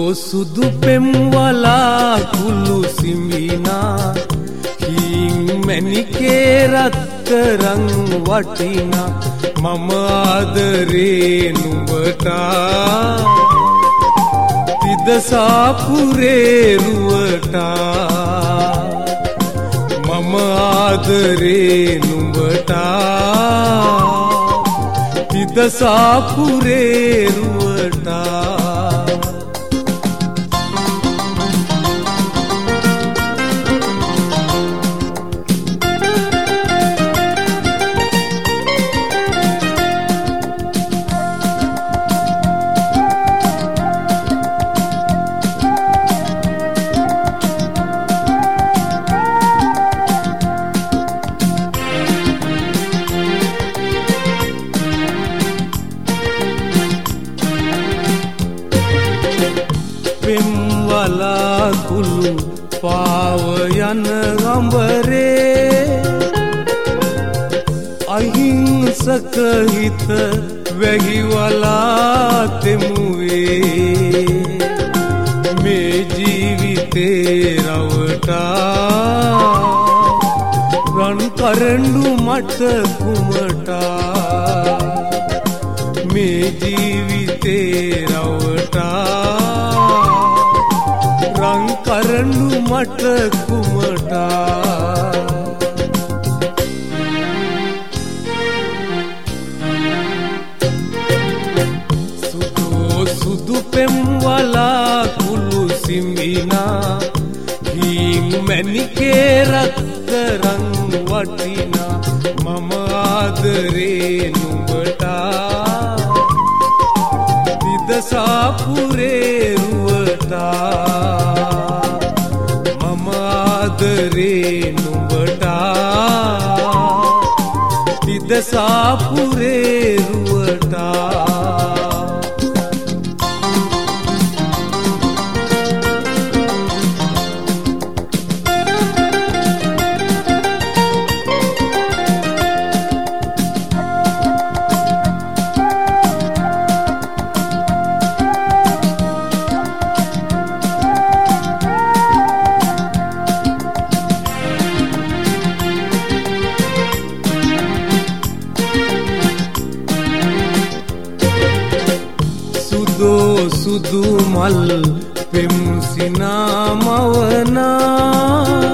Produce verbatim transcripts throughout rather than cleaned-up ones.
සුදු පෙම් වලාකුළු සිඹිනා හීන් මැණිකේ රත්තරන් වටිනා මම ආදරේ නුඹට තිදසාපුරේ රුවට මම ආදරේ නුඹට තිදසාපුරේ රුවට පෙම් වලාකුළු පාව යන ගඹරේ අහිංසක හිත වැහිවලා තෙමුවේ මේ ජීවිතේ රවටා රන් කරඬු මට කුමටා මේ ජීවිතේ රවටා රන් කරඬු මට කුමටා සුදු සුදු පෙම් වලාකුළු සිඹිනා හීන් මැණිකේ රත්තරන් වටිනා මම ආදරේ නුඹට තිදසාපුරේ රුවට මම ආදරේ නුඹට තිදසාපුරේ රුවට සුදු මල් පෙම් සිනාමවනා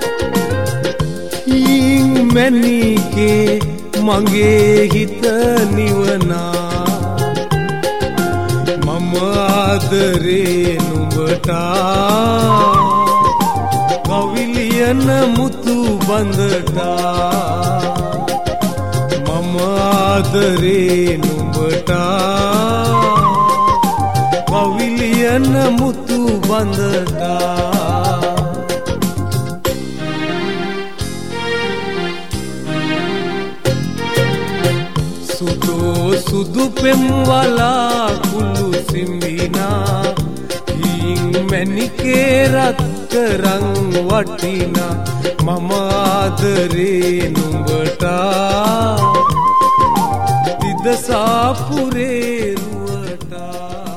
හීන් මැණිකේ මගේ හිත නිවනා මම ආදරේ නුඹට කවිලියන මුතු බඳට මම ආදරේ නුඹට කවිලියන මුතු බඳට සුදු සුදු පෙම් වලාකුළු සිඹිනා හීන් මැණිකේ රත්තරන් වටිනා මම ආදරේ නුඹට තිදසාපුරේ රුවට